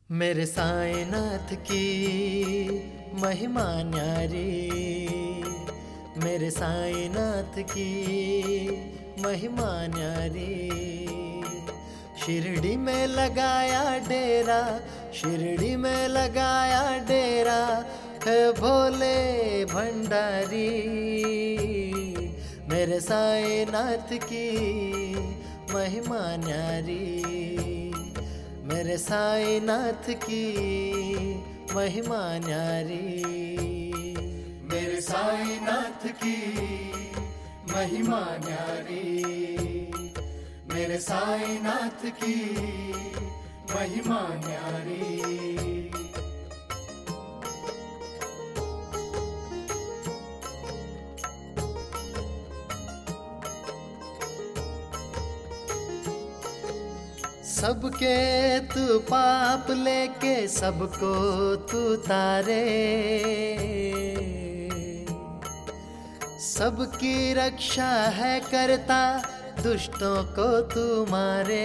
मेरे साईनाथ की महिमा न्यारी, मेरे साईनाथ की महिमा न्यारी। शिरडी में लगाया डेरा, शिरडी में लगाया डेरा है भोले भंडारी। मेरे साईनाथ की महिमा न्यारी, मेरे साईनाथ की महिमा न्यारी। मेरे साईनाथ की महिमा न्यारी, मेरे साईनाथ की महिमा न्यारी। सबके तू पाप लेके सबको तू तारे, सबकी रक्षा है करता दुष्टों को तू मारे।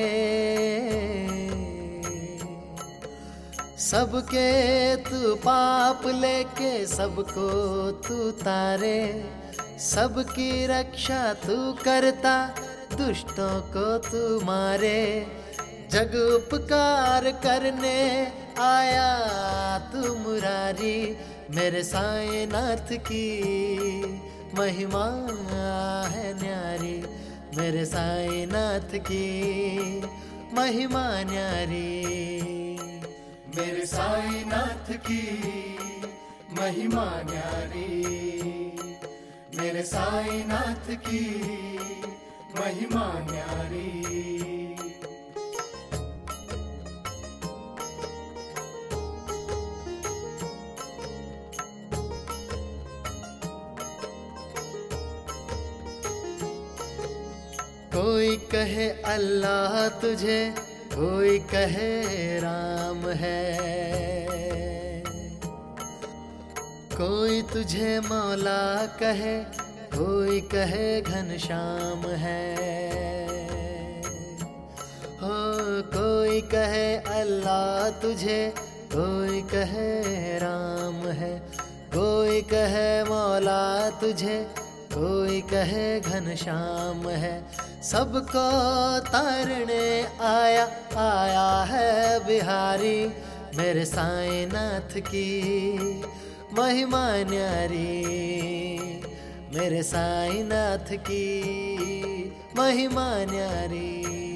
सबके तू पाप लेके सबको तू तारे, सबकी रक्षा तू करता दुष्टों को तू मारे। जग उपकार करने आया तू मुरारी। मेरे साईनाथ की महिमा है न्यारी, मेरे साईनाथ की महिमा न्यारी। मेरे साईनाथ की महिमा न्यारी, मेरे साईनाथ की महिमा न्यारी। कोई कहे अल्लाह तुझे, कोई कहे राम है, कोई तुझे मौला कहे, कोई कहे घनश्याम है। हो कोई कहे अल्लाह तुझे, कोई कहे राम है, कोई कहे मौला तुझे, कोई कहे घनश्याम है। सबको तारने आया है बिहारी। मेरे साईनाथ की महिमा न्यारी, मेरे साईनाथ की महिमा न्यारी।